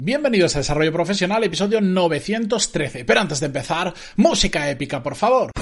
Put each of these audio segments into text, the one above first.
Bienvenidos a Desarrollo Profesional, episodio 913. Pero antes de empezar, música épica, por favor.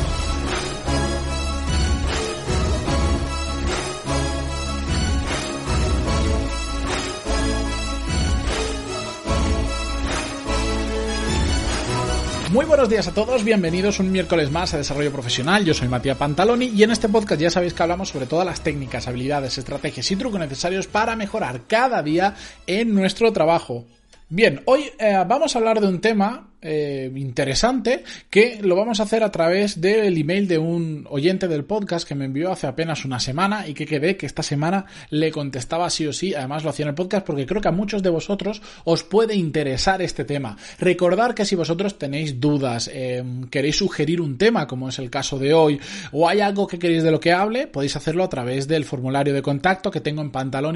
Muy buenos días a todos, bienvenidos un miércoles más a Desarrollo Profesional. Yo soy Matías Pantaloni y en este podcast ya sabéis que hablamos sobre todas las técnicas, habilidades, estrategias y trucos necesarios para mejorar cada día en nuestro trabajo. Bien, hoy vamos a hablar de un tema interesante que lo vamos a hacer a través del email de un oyente del podcast que me envió hace apenas una semana y que quedé que esta semana le contestaba sí o sí. Además lo hacía en el podcast porque creo que a muchos de vosotros os puede interesar este tema. Recordad que si vosotros tenéis dudas, queréis sugerir un tema como es el caso de hoy, o hay algo que queréis de lo que hable, podéis hacerlo a través del formulario de contacto que tengo en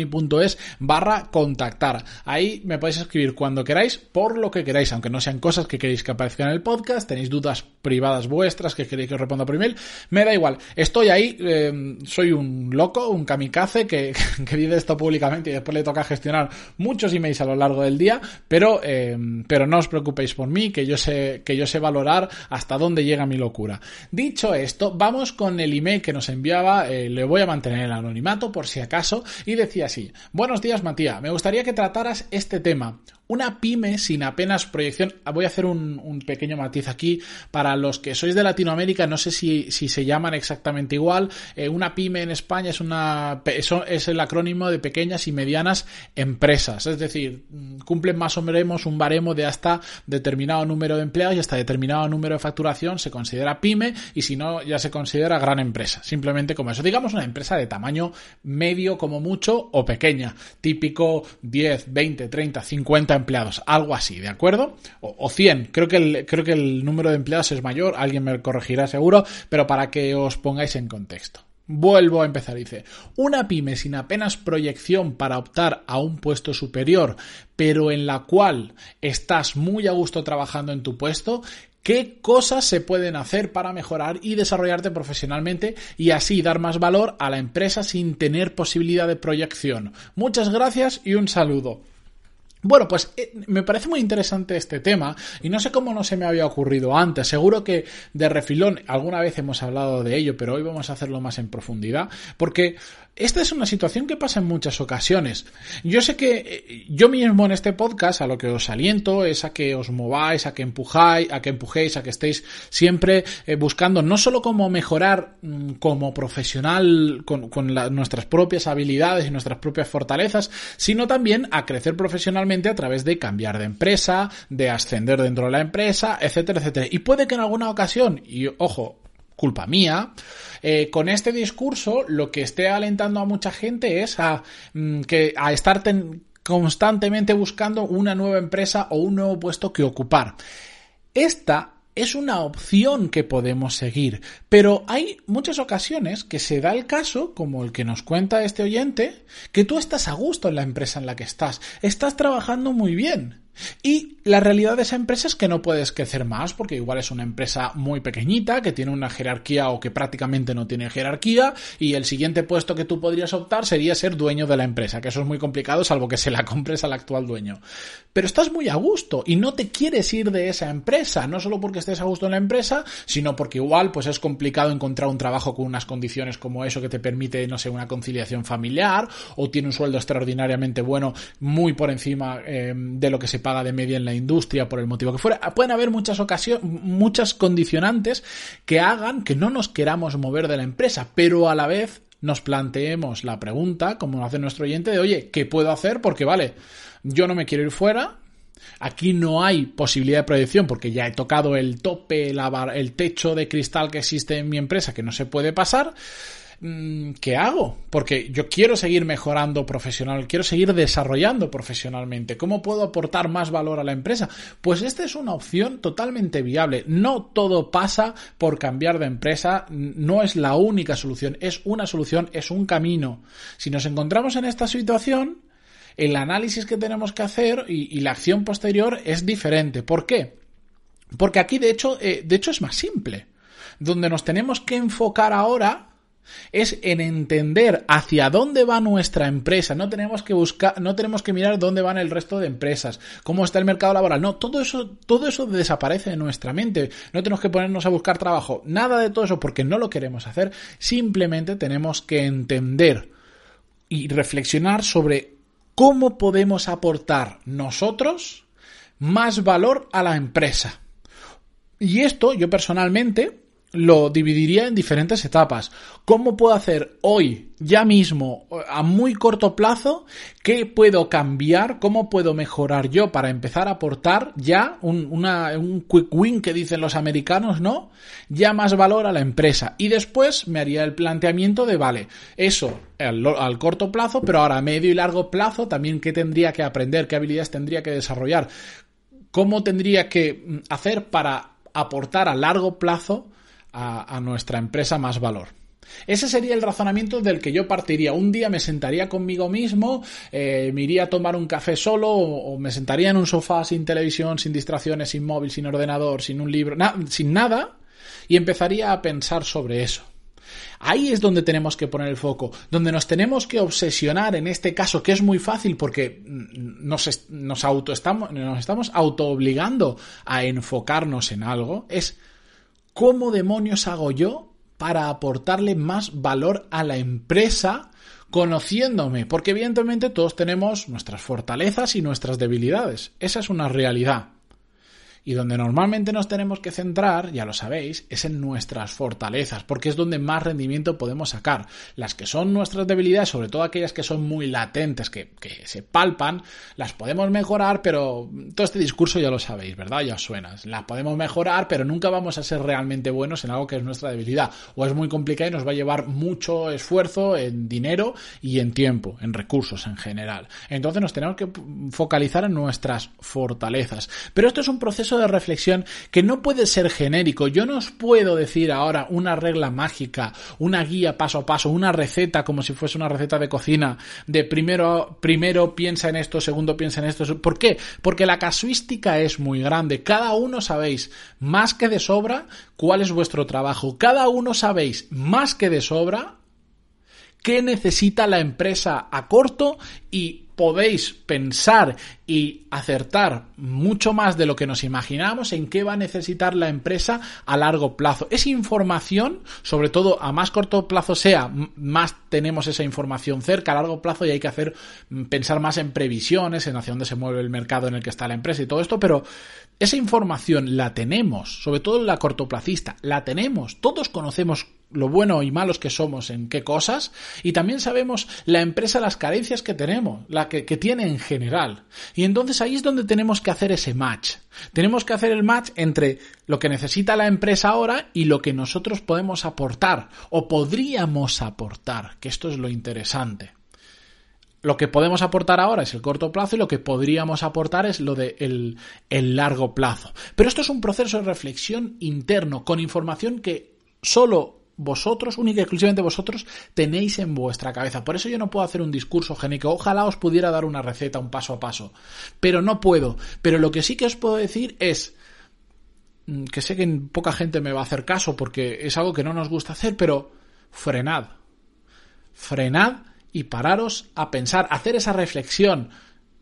pantaloni.es/contactar. Ahí me podéis escribir cuando queráis, por lo que queráis, aunque no sean cosas que queréis que aparezcan en el podcast, tenéis dudas privadas vuestras que queréis que os responda por email, me da igual, estoy ahí, soy un loco, un kamikaze que dice esto públicamente y después le toca gestionar muchos emails a lo largo del día, pero no os preocupéis por mí, que yo sé valorar hasta dónde llega mi locura. Dicho esto, vamos con el email que nos enviaba, le voy a mantener el anonimato por si acaso, y decía así: buenos días Matías, me gustaría que trataras este tema. Una pyme sin apenas proyección. Voy a hacer un pequeño matiz aquí. Para los que sois de Latinoamérica, no sé si se llaman exactamente igual. Una pyme en España es el acrónimo de pequeñas y medianas empresas. Es decir, cumplen más o menos un baremo de hasta determinado número de empleados y hasta determinado número de facturación se considera pyme, y si no ya se considera gran empresa. Simplemente como eso. Digamos una empresa de tamaño medio como mucho o pequeña. Típico 10, 20, 30, 50 empleados, algo así, ¿de acuerdo? O 100, creo que el número de empleados es mayor, alguien me corregirá seguro, pero para que os pongáis en contexto. Vuelvo a empezar, dice: una pyme sin apenas proyección para optar a un puesto superior, pero en la cual estás muy a gusto trabajando en tu puesto. ¿Qué cosas se pueden hacer para mejorar y desarrollarte profesionalmente y así dar más valor a la empresa sin tener posibilidad de proyección? Muchas gracias y un saludo. Bueno, pues me parece muy interesante este tema y no sé cómo no se me había ocurrido antes. Seguro que de refilón alguna vez hemos hablado de ello, pero hoy vamos a hacerlo más en profundidad porque esta es una situación que pasa en muchas ocasiones. Yo sé que yo mismo en este podcast a lo que os aliento es a que os mováis, a que empujéis, a que estéis siempre buscando no solo cómo mejorar como profesional con nuestras propias habilidades y nuestras propias fortalezas, sino también a crecer profesionalmente a través de cambiar de empresa, de ascender dentro de la empresa, etcétera, etcétera. Y puede que en alguna ocasión, y ojo, culpa mía, con este discurso lo que esté alentando a mucha gente es a estar constantemente buscando una nueva empresa o un nuevo puesto que ocupar. Esta es una opción que podemos seguir, pero hay muchas ocasiones que se da el caso, como el que nos cuenta este oyente, que tú estás a gusto en la empresa en la que estás trabajando muy bien. Y la realidad de esa empresa es que no puedes crecer más porque igual es una empresa muy pequeñita que tiene una jerarquía o que prácticamente no tiene jerarquía, y el siguiente puesto que tú podrías optar sería ser dueño de la empresa, que eso es muy complicado salvo que se la compres al actual dueño. Pero estás muy a gusto y no te quieres ir de esa empresa, no solo porque estés a gusto en la empresa, sino porque igual pues es complicado encontrar un trabajo con unas condiciones como eso que te permite, no sé, una conciliación familiar, o tiene un sueldo extraordinariamente bueno, muy por encima de lo que se paga de media en la industria, por el motivo que fuera. Pueden haber muchas condicionantes que hagan que no nos queramos mover de la empresa, pero a la vez nos planteemos la pregunta, como hace nuestro oyente, de oye, ¿qué puedo hacer? Porque vale, yo no me quiero ir fuera, aquí no hay posibilidad de proyección porque ya he tocado el tope, el techo de cristal que existe en mi empresa que no se puede pasar. ¿Qué hago? Porque yo quiero seguir mejorando profesional, quiero seguir desarrollando profesionalmente. ¿Cómo puedo aportar más valor a la empresa? Pues esta es una opción totalmente viable. No todo pasa por cambiar de empresa, no es la única solución, es una solución, es un camino. Si nos encontramos en esta situación, el análisis que tenemos que hacer y la acción posterior es diferente. ¿Por qué? Porque aquí de hecho es más simple. Donde nos tenemos que enfocar ahora Es en entender hacia dónde va nuestra empresa. No tenemos que mirar dónde van el resto de empresas, cómo está el mercado laboral. No, todo eso desaparece de nuestra mente. No tenemos que ponernos a buscar trabajo. Nada de todo eso porque no lo queremos hacer. Simplemente tenemos que entender y reflexionar sobre cómo podemos aportar nosotros más valor a la empresa. Y esto yo personalmente lo dividiría en diferentes etapas. ¿Cómo puedo hacer hoy, ya mismo, a muy corto plazo? ¿Qué puedo cambiar? ¿Cómo puedo mejorar yo para empezar a aportar ya un quick win que dicen los americanos, ¿no? Ya más valor a la empresa. Y después me haría el planteamiento de, vale, eso al corto plazo, pero ahora a medio y largo plazo también qué tendría que aprender, qué habilidades tendría que desarrollar, cómo tendría que hacer para aportar a largo plazo a nuestra empresa más valor. Ese sería el razonamiento del que yo partiría. Un día me sentaría conmigo mismo, me iría a tomar un café solo o me sentaría en un sofá sin televisión, sin distracciones, sin móvil, sin ordenador, sin un libro, sin nada, y empezaría a pensar sobre eso. Ahí es donde tenemos que poner el foco, donde nos tenemos que obsesionar en este caso, que es muy fácil porque nos estamos autoobligando a enfocarnos en algo, es ¿cómo demonios hago yo para aportarle más valor a la empresa conociéndome? Porque evidentemente todos tenemos nuestras fortalezas y nuestras debilidades. Esa es una realidad. Y donde normalmente nos tenemos que centrar, ya lo sabéis, es en nuestras fortalezas, porque es donde más rendimiento podemos sacar. Las que son nuestras debilidades, sobre todo aquellas que son muy latentes, que se palpan, las podemos mejorar, pero todo este discurso ya lo sabéis, ¿verdad? Ya os suena. Las podemos mejorar, pero nunca vamos a ser realmente buenos en algo que es nuestra debilidad. O es muy complicado y nos va a llevar mucho esfuerzo en dinero y en tiempo, en recursos en general. Entonces nos tenemos que focalizar en nuestras fortalezas. Pero esto es un proceso de reflexión que no puede ser genérico. Yo no os puedo decir ahora una regla mágica, una guía paso a paso, una receta como si fuese una receta de cocina, de primero piensa en esto, segundo piensa en esto. ¿Por qué? Porque la casuística es muy grande. Cada uno sabéis más que de sobra cuál es vuestro trabajo. Cada uno sabéis más que de sobra qué necesita la empresa a corto y podéis pensar y acertar mucho más de lo que nos imaginamos en qué va a necesitar la empresa a largo plazo. Es información, sobre todo a más corto plazo sea, más tenemos esa información cerca, a largo plazo y hay que pensar más en previsiones, en hacia dónde se mueve el mercado en el que está la empresa y todo esto, pero esa información la tenemos, sobre todo la cortoplacista, la tenemos, todos conocemos lo bueno y malos que somos en qué cosas y también sabemos la empresa las carencias que tenemos, la que tiene en general. Y entonces ahí es donde tenemos que hacer ese match. Tenemos que hacer el match entre lo que necesita la empresa ahora y lo que nosotros podemos aportar o podríamos aportar, que esto es lo interesante. Lo que podemos aportar ahora es el corto plazo y lo que podríamos aportar es lo de el largo plazo. Pero esto es un proceso de reflexión interno con información que solo vosotros, única y exclusivamente vosotros, tenéis en vuestra cabeza. Por eso yo no puedo hacer un discurso genérico. Ojalá os pudiera dar una receta, un paso a paso. Pero no puedo. Pero lo que sí que os puedo decir es que sé que poca gente me va a hacer caso porque es algo que no nos gusta hacer, pero frenad. Frenad y pararos a pensar, hacer esa reflexión.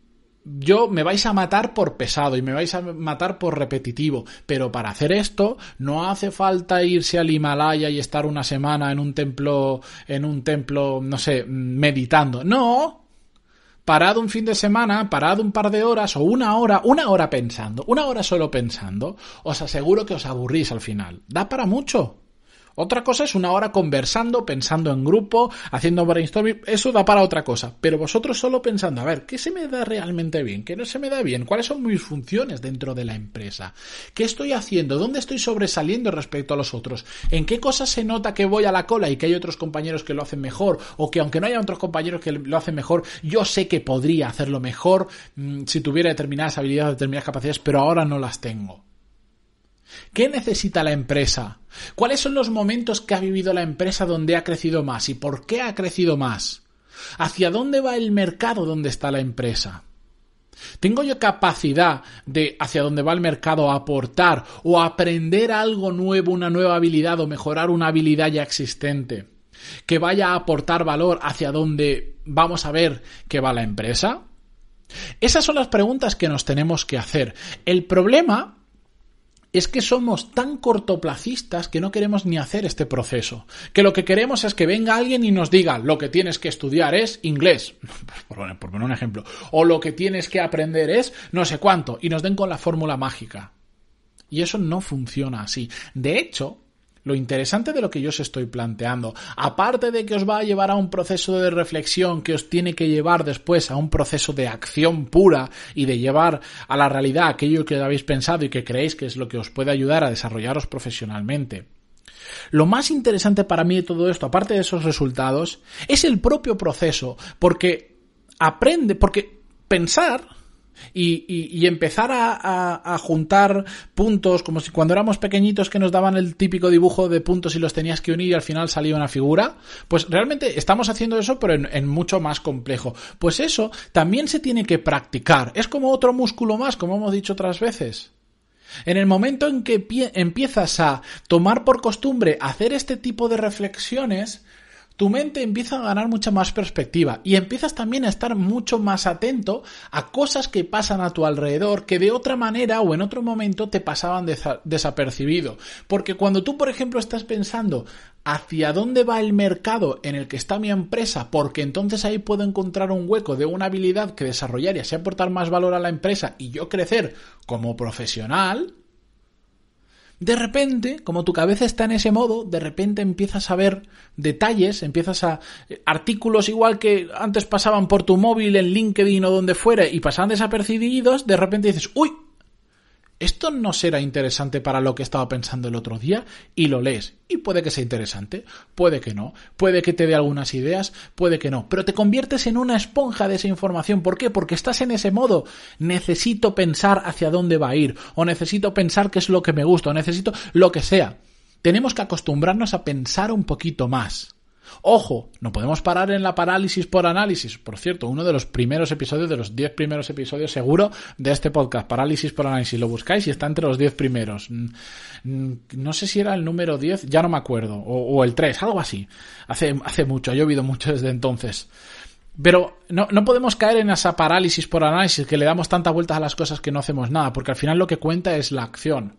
Me vais a matar por pesado y me vais a matar por repetitivo, pero para hacer esto no hace falta irse al Himalaya y estar una semana en un templo, no sé, meditando. No, parad un fin de semana, parad un par de horas o una hora pensando, una hora solo pensando, os aseguro que os aburrís al final. Da para mucho. Otra cosa es una hora conversando, pensando en grupo, haciendo brainstorming, eso da para otra cosa. Pero vosotros solo pensando, a ver, ¿qué se me da realmente bien? ¿Qué no se me da bien? ¿Cuáles son mis funciones dentro de la empresa? ¿Qué estoy haciendo? ¿Dónde estoy sobresaliendo respecto a los otros? ¿En qué cosas se nota que voy a la cola y que hay otros compañeros que lo hacen mejor? O que aunque no haya otros compañeros que lo hacen mejor, yo sé que podría hacerlo mejor si tuviera determinadas habilidades, determinadas capacidades, pero ahora no las tengo. ¿Qué necesita la empresa? ¿Cuáles son los momentos que ha vivido la empresa donde ha crecido más? ¿Y por qué ha crecido más? ¿Hacia dónde va el mercado donde está la empresa? ¿Tengo yo capacidad de hacia dónde va el mercado aportar o aprender algo nuevo, una nueva habilidad o mejorar una habilidad ya existente? que vaya a aportar valor hacia donde vamos a ver que va la empresa? Esas son las preguntas que nos tenemos que hacer. El problema es que somos tan cortoplacistas que no queremos ni hacer este proceso. Que lo que queremos es que venga alguien y nos diga lo que tienes que estudiar es inglés, por poner un ejemplo, o lo que tienes que aprender es no sé cuánto, y nos den con la fórmula mágica. Y eso no funciona así. De hecho, lo interesante de lo que yo os estoy planteando, aparte de que os va a llevar a un proceso de reflexión que os tiene que llevar después a un proceso de acción pura y de llevar a la realidad aquello que habéis pensado y que creéis que es lo que os puede ayudar a desarrollaros profesionalmente, lo más interesante para mí de todo esto, aparte de esos resultados, es el propio proceso, porque pensar y empezar a juntar puntos, como si cuando éramos pequeñitos que nos daban el típico dibujo de puntos y los tenías que unir y al final salía una figura, pues realmente estamos haciendo eso pero en mucho más complejo. Pues eso también se tiene que practicar, es como otro músculo más, como hemos dicho otras veces. En el momento en que empiezas a tomar por costumbre hacer este tipo de reflexiones, tu mente empieza a ganar mucha más perspectiva y empiezas también a estar mucho más atento a cosas que pasan a tu alrededor que de otra manera o en otro momento te pasaban desapercibido. Porque cuando tú, por ejemplo, estás pensando hacia dónde va el mercado en el que está mi empresa, porque entonces ahí puedo encontrar un hueco de una habilidad que desarrollar y así aportar más valor a la empresa y yo crecer como profesional, de repente, como tu cabeza está en ese modo, de repente empiezas a ver detalles, empiezas a artículos igual que antes pasaban por tu móvil en LinkedIn o donde fuera y pasaban desapercibidos, de repente dices, ¡uy! Esto no será interesante para lo que estaba pensando el otro día, y lo lees. Y puede que sea interesante, puede que no, puede que te dé algunas ideas, puede que no, pero te conviertes en una esponja de esa información. ¿Por qué? Porque estás en ese modo. Necesito pensar hacia dónde va a ir, o necesito pensar qué es lo que me gusta, o necesito lo que sea. Tenemos que acostumbrarnos a pensar un poquito más. Ojo, no podemos parar en la parálisis por análisis. Por cierto, uno de los primeros episodios, de los 10 primeros episodios seguro de este podcast, parálisis por análisis, lo buscáis y está entre los 10 primeros. No sé si era el número 10, ya no me acuerdo, o el 3, algo así. Hace mucho, ha llovido mucho desde entonces. Pero no podemos caer en esa parálisis por análisis, que le damos tantas vueltas a las cosas que no hacemos nada, porque al final lo que cuenta es la acción.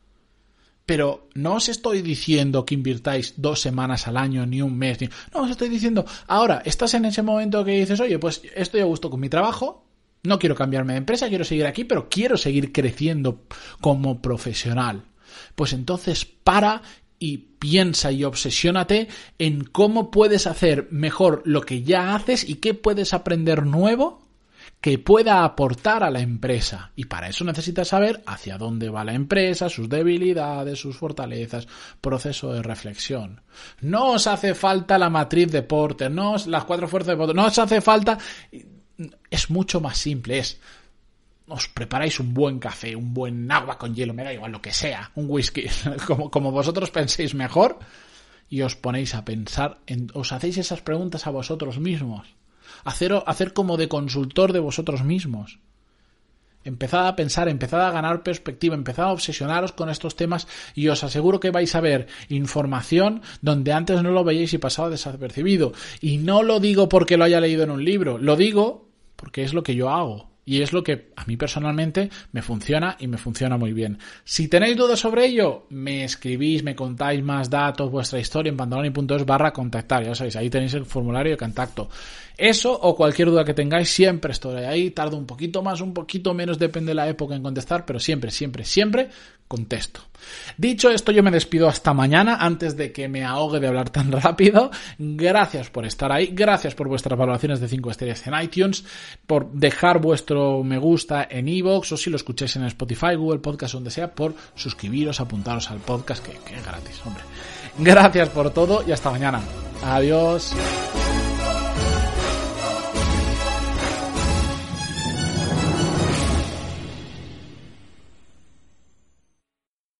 Pero no os estoy diciendo que invirtáis 2 semanas al año, ni un mes, no, os estoy diciendo, ahora, estás en ese momento que dices, oye, pues estoy a gusto con mi trabajo, no quiero cambiarme de empresa, quiero seguir aquí, pero quiero seguir creciendo como profesional. Pues entonces para y piensa y obsesiónate en cómo puedes hacer mejor lo que ya haces y qué puedes aprender nuevo que pueda aportar a la empresa. Y para eso necesitas saber hacia dónde va la empresa, sus debilidades, sus fortalezas, proceso de reflexión. No os hace falta la matriz de Porter, las 4 fuerzas de Porter, no os hace falta... Es mucho más simple, os preparáis un buen café, un buen agua con hielo, me da igual lo que sea, un whisky, como vosotros penséis mejor, y os ponéis a pensar, os hacéis esas preguntas a vosotros mismos. Hacer como de consultor de vosotros mismos. Empezad a pensar, empezad a ganar perspectiva, empezad a obsesionaros con estos temas y os aseguro que vais a ver información donde antes no lo veíais y pasaba desapercibido. Y no lo digo porque lo haya leído en un libro, lo digo porque es lo que yo hago. Y es lo que a mí personalmente me funciona y me funciona muy bien. Si tenéis dudas sobre ello, me escribís, me contáis más datos, vuestra historia en pantaloni.es/contactar. Ya sabéis, ahí tenéis el formulario de contacto. Eso o cualquier duda que tengáis, siempre estoy ahí. Tardo un poquito más, un poquito menos, depende de la época en contestar, pero siempre contesto. Dicho esto, yo me despido hasta mañana antes de que me ahogue de hablar tan rápido. Gracias por estar ahí, gracias por vuestras valoraciones de 5 estrellas en iTunes, por dejar vuestro me gusta en iVoox o si lo escucháis en Spotify, Google Podcast, donde sea, por suscribiros, apuntaros al podcast, que es gratis, hombre. Gracias por todo y hasta mañana. Adiós.